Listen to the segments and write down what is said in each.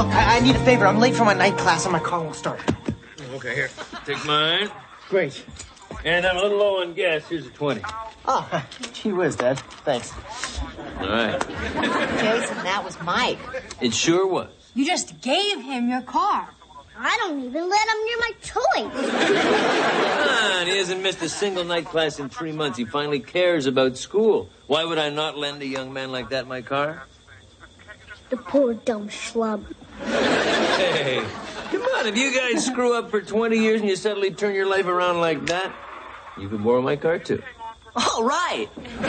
look, I need a favor. I'm late for my night class and my car won't start. Okay, here. Take mine. Great. And I'm a little low on gas. Here's a 20. Oh, gee whiz, Dad. Thanks. All right. Jason, that was Mike. It sure was. You just gave him your car. I don't even let him near my toys. Come on, he hasn't missed a single night class in 3 months. He finally cares about school. Why would I not lend a young man like that my car? The poor dumb schlub. Hey, come on. If you guys screw up for 20 years and you suddenly turn your life around like that, you can borrow my car, too. All right.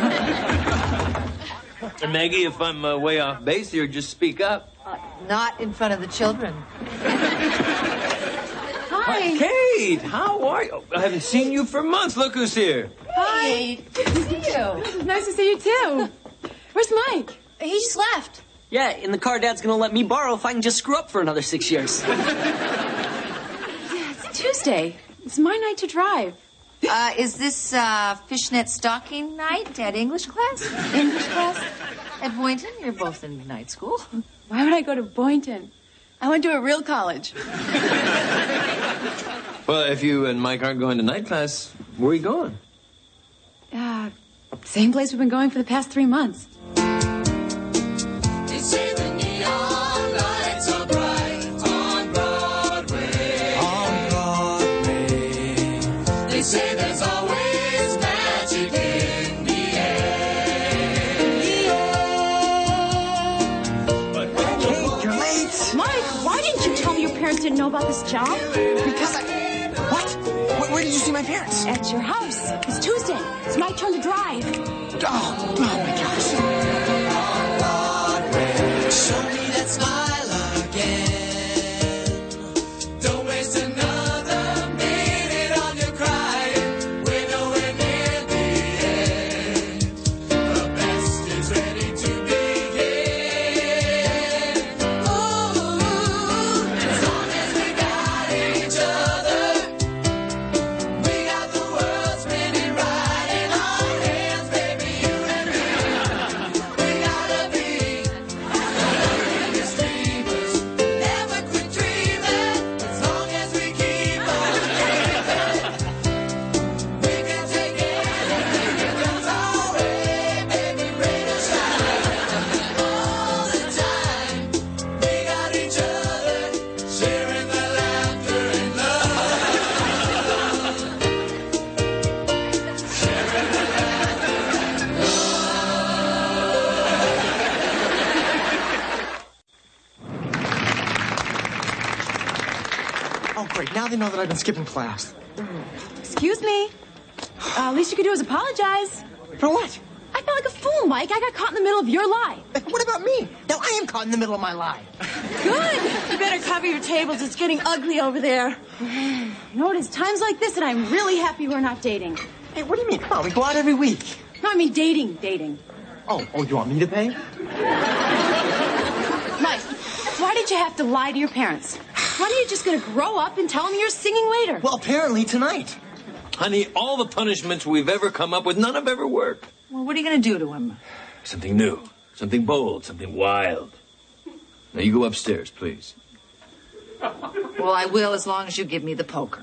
And Maggie, if I'm way off base here, just speak up. Not in front of the children. Hi. Kate, how are you? I haven't seen you for months. Look who's here. Hi. Good to see you. Nice to see you, too. Where's Mike? He just left. Yeah, in the car Dad's gonna let me borrow if I can just screw up for another 6 years. Yeah, it's Tuesday. It's my night to drive. Is this fishnet stocking night at English class? English class? At Boynton? You're both in night school. Why would I go to Boynton? I went to a real college. Well, if you and Mike aren't going to night class, where are you going? Same place we've been going for the past 3 months. They say the neon lights are bright on Broadway. On Broadway. They say there's always magic in the air. But when You're late. Mike, why didn't you tell me your parents didn't know about this job? Because What? Where did you see my parents? At your house. It's Tuesday. It's my turn to drive. Oh my gosh. show me that smile again. Don't waste another minute on your crying. We're nowhere near the end. The best is ready to begin. Ooh, as long as we got each other, we got the world spinning right in our hands, baby, you and me. We gotta be dreamers, never quit dreaming, as long as we keep on dreaming. We can take anything that comes our way, baby, rain or shine, all the time. We got each other, sharing the laughter and love. Sharing the laughter and Oh, great. Now they know that I've been skipping class. Excuse me. Least you could do is apologize. For what? I felt like a fool, Mike. I got caught in the middle of your lie. What about me? Now I am caught in the middle of my lie. Good. You better cover your tables. It's getting ugly over there. You know, it is times like this that I'm really happy we're not dating. Hey, what do you mean? Come on, we go out every week. No, I mean dating. Oh, you want me to pay? Mike, why did you have to lie to your parents? Why aren't you just going to grow up and tell them you're singing later? Well, apparently tonight. Honey, all the punishments we've ever come up with, none have ever worked. Well, what are you going to do to him? Something new, something bold, something wild. Now you go upstairs, please. Well, I will as long as you give me the poker.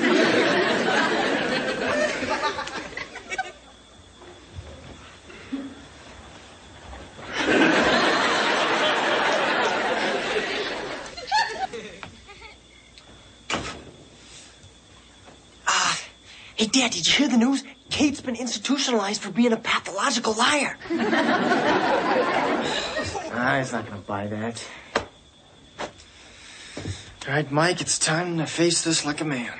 Hey, Dad, did you hear the news? Kate's been institutionalized for being a pathological liar. He's not gonna buy that. All right, Mike, it's time to face this like a man.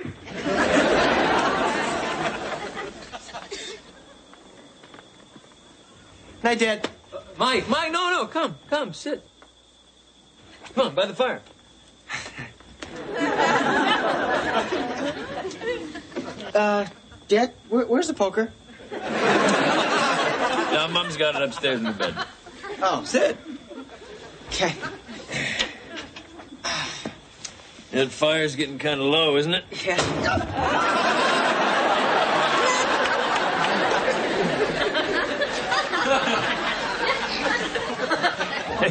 Night, Dad. Mike, no, come, sit. Come on, by the fire. Dad, where's the poker? Now, Mom's got it upstairs in the bed. Oh, Sit. okay. That fire's getting kind of low, isn't it? Yeah.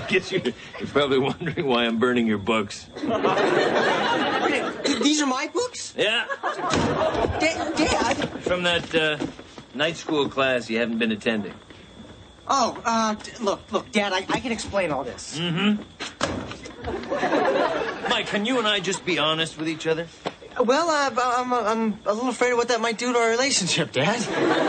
guess you're probably wondering why I'm burning your books. These are my books? Yeah, Dad. from that night school class you haven't been attending. Oh, look, Dad, I can explain all this. Mike, can you and I just be honest with each other? Well, I'm a little afraid of what that might do to our relationship, Dad.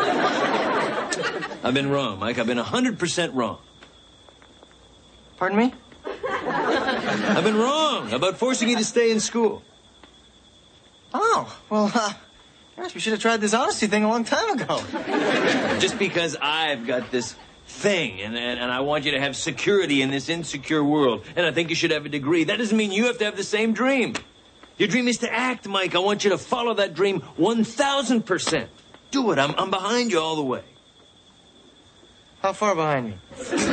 I've been wrong, Mike. I've been 100% wrong. Pardon me? I've been wrong about forcing you to stay in school. Oh, well, gosh, we should have tried this honesty thing a long time ago. Just because I've got this thing, and I want you to have security in this insecure world, and I think you should have a degree, that doesn't mean you have to have the same dream. Your dream is to act, Mike. I want you to follow that dream 1,000%. Do it. I'm behind you all the way. How far behind me?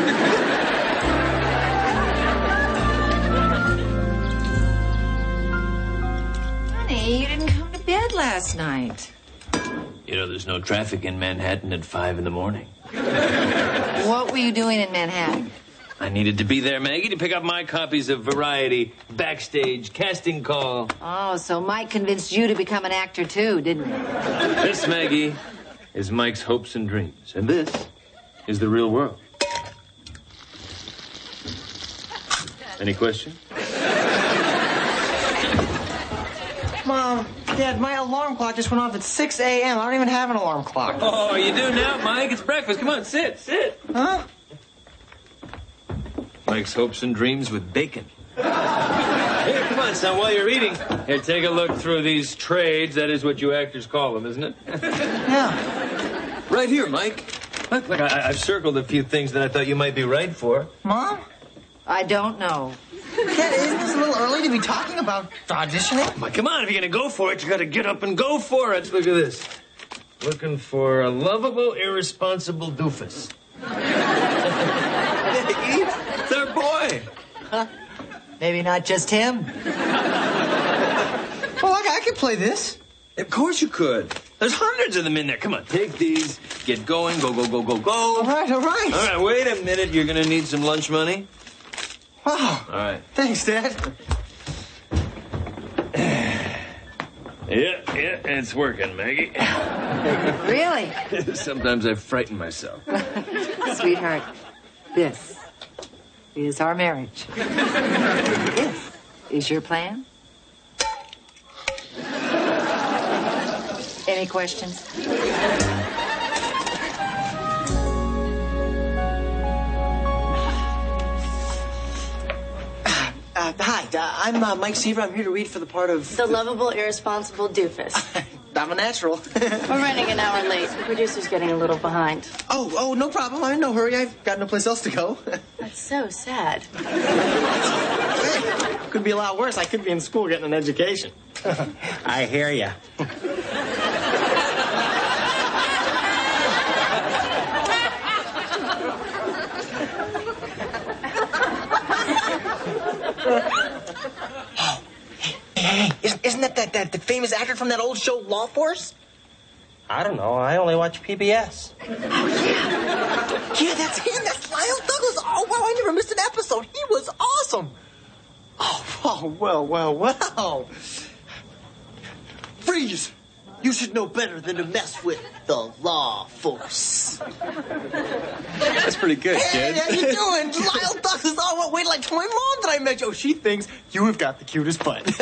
Honey, you didn't come to bed last night. You know, there's no traffic in Manhattan at 5 in the morning. What were you doing in Manhattan? I needed to be there, Maggie, to pick up my copies of Variety, Backstage, Casting Call. Oh, so Mike convinced you to become an actor too, didn't he? This, Maggie, is Mike's hopes and dreams. And this is the real world. Any question? Mom, Dad, my alarm clock just went off at 6 a.m. I don't even have an alarm clock. Oh, you do now, Mike. It's breakfast. Come on, sit. Huh? Mike's hopes and dreams with bacon. Here, come on, son, while you're eating. Here, take a look through these trades. That is what you actors call them, isn't it? Yeah. Right here, Mike. Look, I've circled a few things that I thought you might be right for. Mom? I don't know. Dad, isn't this a little early to be talking about auditioning? Mike, come on, if you're going to go for it, you got to get up and go for it. Look at this. Looking for a lovable, irresponsible doofus. It's our boy. Maybe not just him. Well, I could play this. Of course you could. There's hundreds of them in there. Come on, take these, get going, go. All right. All right, wait a minute. You're going to need some lunch money. Wow. All right. Thanks, Dad. Yeah, it's working, Maggie. Really? Sometimes I frighten myself. Sweetheart, this is our marriage. This is your plan? Any questions? Hi, I'm Mike Seaver. I'm here to read for the part of... The lovable, irresponsible doofus. I'm a natural. We're running an hour late. The producer's getting a little behind. Oh, no problem. I'm in no hurry. I've got no place else to go. That's so sad. Hey, could be a lot worse. I could be in school getting an education. I hear ya. Hey, isn't that the famous actor from that old show, Law Force? I don't know. I only watch PBS. Oh, yeah. Yeah, that's him. That's Lyle Douglas. Oh, wow, I never missed an episode. He was awesome. Oh, well. Freeze! You should know better than to mess with the Law Force. That's pretty good, Hey, how you doing? Lyle Douglas. Oh, wait, like my mom that I met you. Oh, she thinks you have got the cutest butt. Not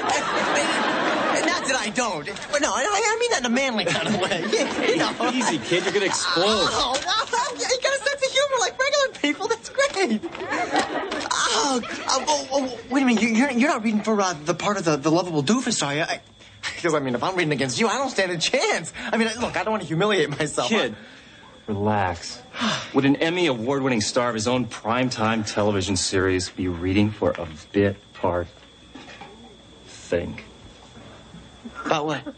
that I don't. But no, I mean that in a manly kind of way. You know. Easy, kid. You're going to explode. Oh, well, you got a sense of humor like regular people. That's great. Wait a minute. You're not reading for the part of the lovable doofus, are you? Because, if I'm reading against you, I don't stand a chance. Look, I don't want to humiliate myself. Kid, relax. Would an Emmy award-winning star of his own primetime television series be reading for a bit part? Think. About what?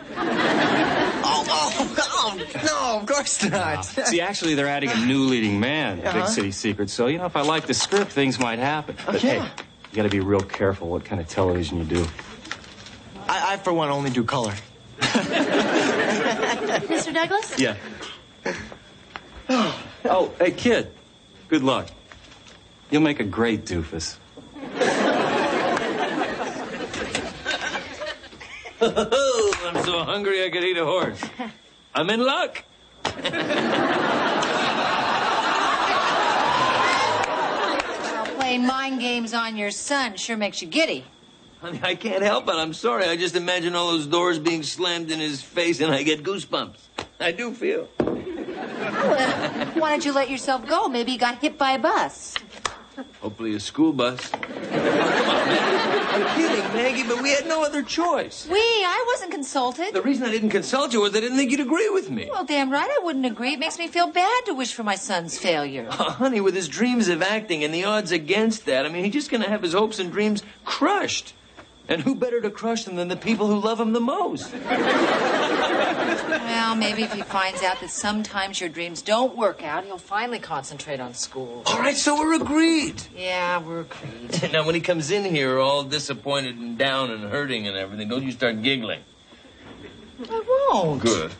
Oh, no, of course not. See, actually, they're adding a new leading man, Big City Secret. So, if I like the script, things might happen. But, hey, you got to be real careful what kind of television you do. I, for one, only do color. Mr. Douglas? Yeah. Oh, hey, kid. Good luck. You'll make a great doofus. I'm so hungry I could eat a horse. I'm in luck. Well, playing mind games on your son sure makes you giddy. Honey, I can't help it. I'm sorry. I just imagine all those doors being slammed in his face and I get goosebumps. I do feel. Why don't you let yourself go? Maybe you got hit by a bus. Hopefully a school bus. I'm kidding, Maggie, but we had no other choice. I wasn't consulted. The reason I didn't consult you was I didn't think you'd agree with me. Well, damn right I wouldn't agree. It makes me feel bad to wish for my son's failure. Honey, with his dreams of acting and the odds against that, I mean, he's just going to have his hopes and dreams crushed. And who better to crush them than the people who love him the most? Well, maybe if he finds out that sometimes your dreams don't work out, he'll finally concentrate on school. All right, so we're agreed. Yeah, we're agreed. Now, when he comes in here all disappointed and down and hurting and everything, don't you start giggling. I won't. Good.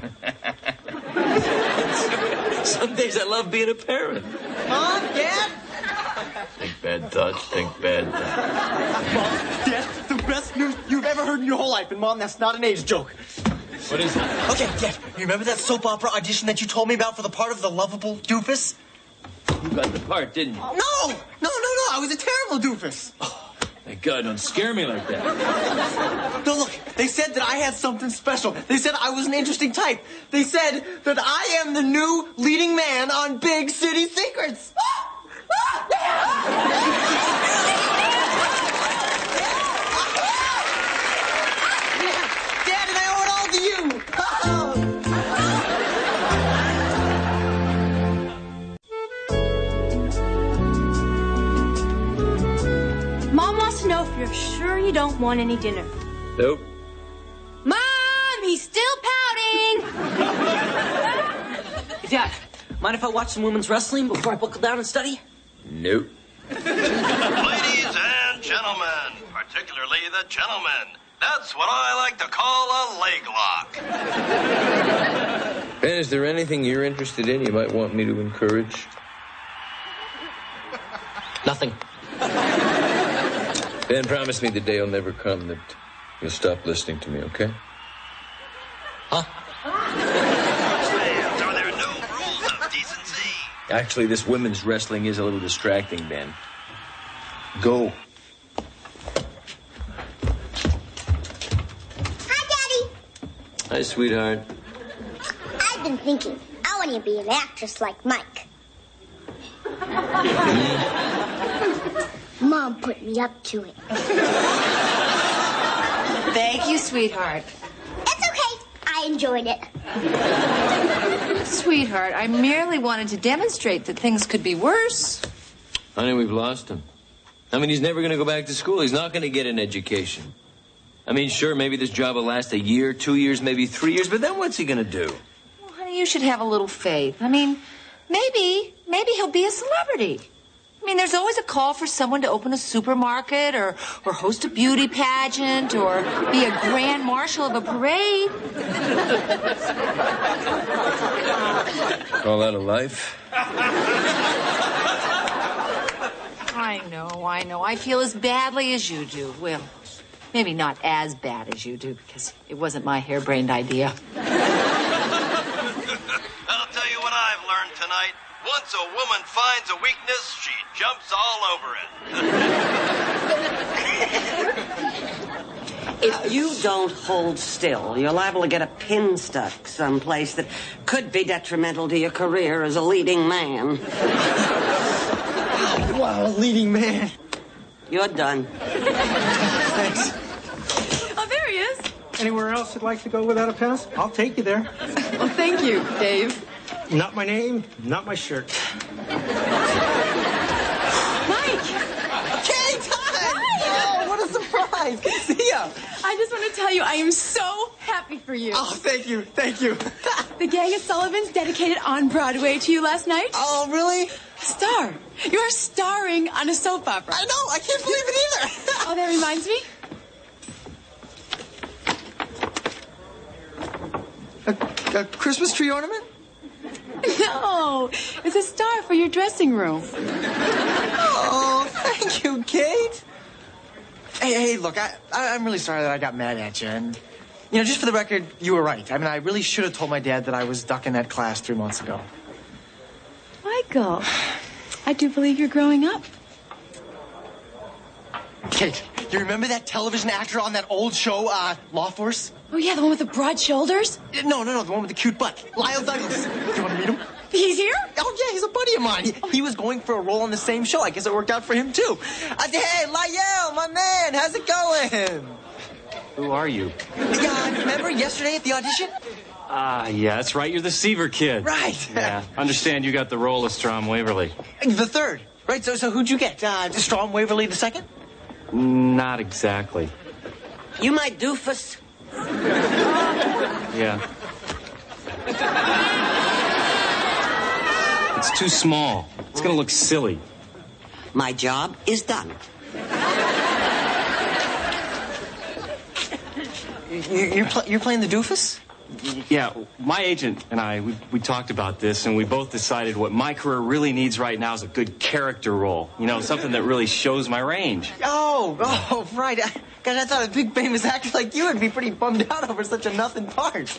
Some days I love being a parent. Mom, Dad? Think bad thoughts, think bad thoughts. Mom, Dad, the best news you've ever heard in your whole life. And Mom, that's not an age joke. What is it? Okay, Dad, you remember that soap opera audition that you told me about for the part of the lovable doofus? You got the part, didn't you? No! I was a terrible doofus. Thank God, don't scare me like that. No, look, they said that I had something special. They said I was an interesting type. They said that I am the new leading man on Big City Secrets. Dad, and I owe it all to you. Mom wants to know if you're sure you don't want any dinner. Nope. Mom, he's still pouting. Hey, Dad, mind if I watch some women's wrestling before I buckle down and study? Nope. Ladies and gentlemen, particularly the gentlemen, that's what I like to call a leg lock. Ben, is there anything you're interested in you might want me to encourage? Nothing. Ben, promise me the day will never come that you'll stop listening to me, okay? Are there no rules of decency? Actually, this women's wrestling is a little distracting, Ben. Go. Hi, Daddy. Hi, sweetheart. I've been thinking, I want to be an actress like Mike. Mom put me up to it. Thank you, sweetheart. It's okay. I enjoyed it. Sweetheart, I merely wanted to demonstrate that things could be worse. Honey, we've lost him. I mean, he's never going to go back to school. He's not going to get an education. I mean, sure, maybe this job will last a year, 2 years, maybe 3 years, but then what's he going to do? Well, honey, you should have a little faith. I mean, maybe he'll be a celebrity. I mean, there's always a call for someone to open a supermarket or host a beauty pageant or be a grand marshal of a parade. Call that a life? I know. I feel as badly as you do. Well, maybe not as bad as you do because it wasn't my harebrained idea. I'll tell you what I've learned tonight. Once a woman finds a weakness, she jumps all over it. If you don't hold still, you're liable to get a pin stuck someplace that could be detrimental to your career as a leading man. Wow, leading man. You're done. Thanks. Oh, there he is. Anywhere else you'd like to go without a pass? I'll take you there. Well, thank you, Dave. Not my name, not my shirt. Mike! Okay, time! Oh, what a surprise! Good to see ya! I just want to tell you I am so happy for you. Oh, thank you. The Gang of Sullivans dedicated On Broadway to you last night. Oh, really? Star. You are starring on a soap opera. I know, I can't believe it either. Oh, that reminds me. A Christmas tree ornament? No, it's a star for your dressing room. Oh, thank you, Kate. Hey, look, I'm really sorry that I got mad at you. And, you know, just for the record, you were right. I mean, I really should have told my dad that I was ducking that class 3 months ago. Michael, I do believe you're growing up. Kate, you remember that television actor on that old show, Law Force? Oh, yeah, the one with the broad shoulders? No, the one with the cute butt. Lyle Douglas. Do you want to meet him? He's here? Oh, yeah, he's a buddy of mine. He was going for a role on the same show. I guess it worked out for him, too. Hey, Lyle, my man, how's it going? Who are you? Yeah, remember yesterday at the audition? Yeah, that's right. You're the Seaver kid. Right. Yeah. Understand you got the role of Strom Waverly. The third. Right, so who'd you get? Strom Waverly the second? Not exactly. You my doofus? Yeah. It's too small. It's gonna look silly. My job is done. You're playing the doofus? Yeah, my agent and I, we talked about this, and we both decided what my career really needs right now is a good character role. You know, something that really shows my range. Oh, right. God, I thought a big famous actor like you would be pretty bummed out over such a nothing part.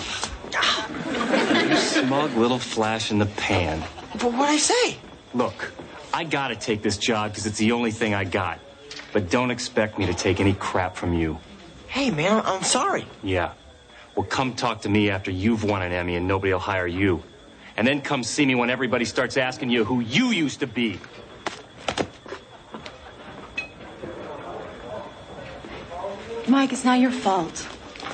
You smug little flash in the pan. But what'd I say? Look, I gotta take this job because it's the only thing I got. But don't expect me to take any crap from you. Hey, man, I'm sorry. Yeah. Well, come talk to me after you've won an Emmy and nobody will hire you. And then come see me when everybody starts asking you who you used to be. Mike, it's not your fault.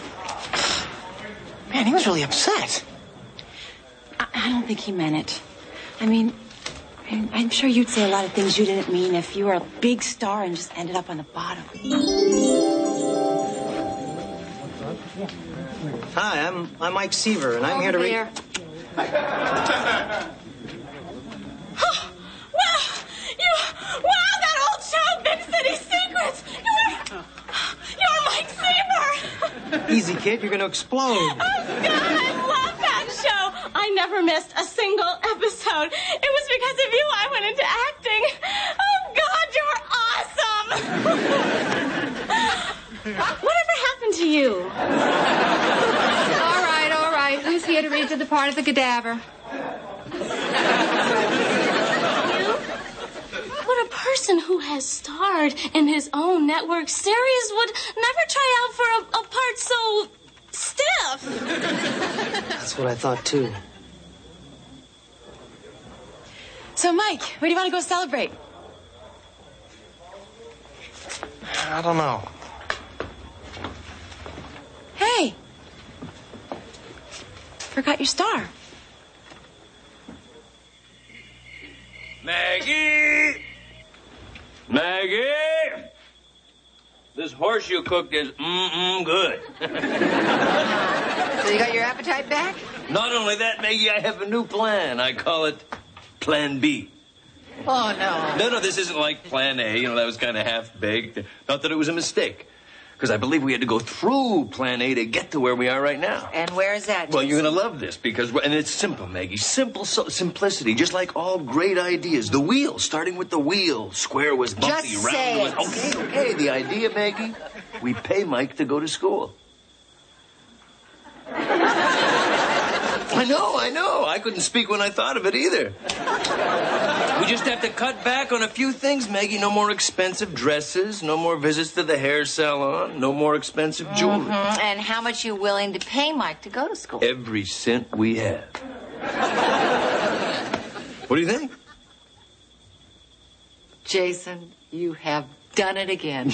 Man, he was really upset. I don't think he meant it. I mean, I'm sure you'd say a lot of things you didn't mean if you were a big star and just ended up on the bottom. Hi, I'm Mike Seaver, and I'm here to read. Wow, that old show, Big City Secrets! You're Mike Seaver! Easy, kid, you're going to explode. Oh, God, I love that show. I never missed a single episode. It was because of you I went into acting. Oh, God, you're awesome. Whatever happened to you? All right. Who's here to read to the part of the cadaver? But a person who has starred in his own network series would never try out for a part so stiff. That's what I thought, too. So, Mike, where do you want to go celebrate? I don't know. Hey! Forgot your star. Maggie! This horse you cooked is good. So you got your appetite back? Not only that, Maggie, I have a new plan. I call it Plan B. Oh, no. No, this isn't like Plan A. You know, that was kind of half-baked. Not that it was a mistake. Because I believe we had to go through Plan A to get to where we are right now. And where is that? Well, you're going to love this because, and it's simple, Maggie. Simplicity, just like all great ideas. The wheel, starting with the wheel. Square was bumpy, Just round say was... it. Okay. The idea, Maggie, we pay Mike to go to school. I know. I couldn't speak when I thought of it either. We just have to cut back on a few things, Maggie. No more expensive dresses, no more visits to the hair salon, no more expensive jewelry. Mm-hmm. And how much you willing to pay Mike to go to school? Every cent we have. What do you think? Jason, you have done it again.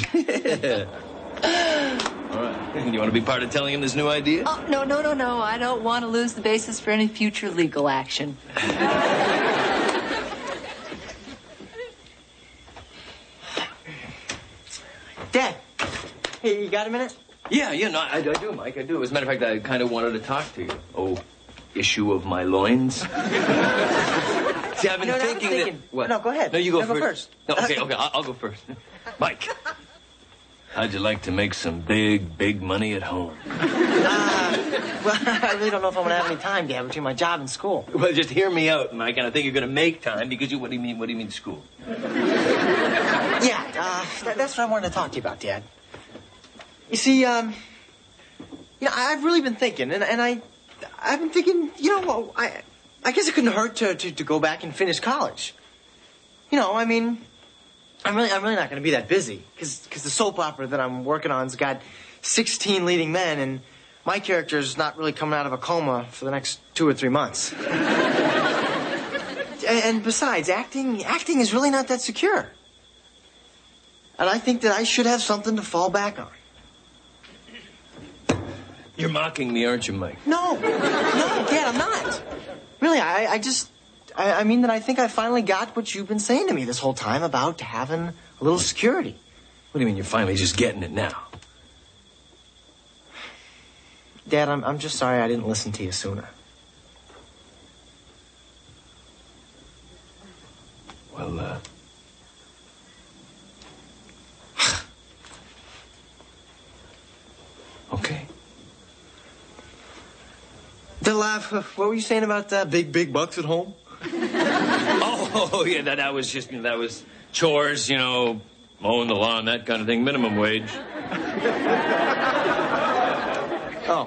All right. You want to be part of telling him this new idea? Oh, no. I don't want to lose the basis for any future legal action. Dad, hey, you got a minute? Yeah, no, I do, Mike. I do. As a matter of fact, I kind of wanted to talk to you. Oh, issue of my loins. See, I've been thinking that... What? No, go ahead. No, you go No, first. go first. No, okay, I'll go first. Mike, how'd you like to make some big money at home? Well, I really don't know if I'm gonna have any time, Dad, between my job and school. Well, just hear me out, Mike, and I think you're going to make time because you. What do you mean school? Yeah, that's what I wanted to talk to you about, Dad. You see, I've really been thinking, and I've been thinking, I guess it couldn't hurt to go back and finish college. I mean, I'm really not going to be that busy because the soap opera that I'm working on's got 16 leading men, and my character's not really coming out of a coma for the next 2 or 3 months. And besides, acting is really not that secure. And I think that I should have something to fall back on. You're mocking me, aren't you, Mike? No, Dad, I'm not. Really, I mean that I think I finally got what you've been saying to me this whole time about having a little security. What do you mean you're finally just getting it now? Dad, I'm just sorry I didn't listen to you sooner. Well, okay. Del, what were you saying about big bucks at home? Oh, yeah, that was chores, mowing the lawn, that kind of thing, minimum wage. Oh.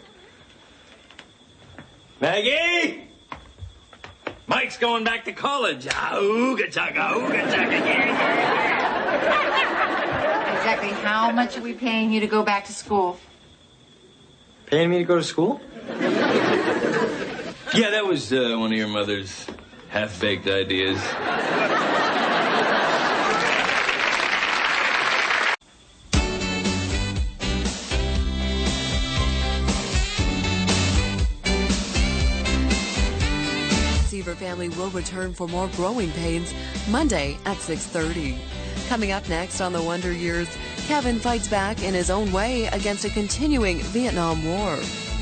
Maggie! Mike's going back to college. Ooga chugga, yeah. Exactly how much are we paying you to go back to school? Paying me to go to school? Yeah, that was one of your mother's half-baked ideas. Seaver family will return for more Growing Pains Monday at 6:30. Coming up next on The Wonder Years, Kevin fights back in his own way against a continuing Vietnam War.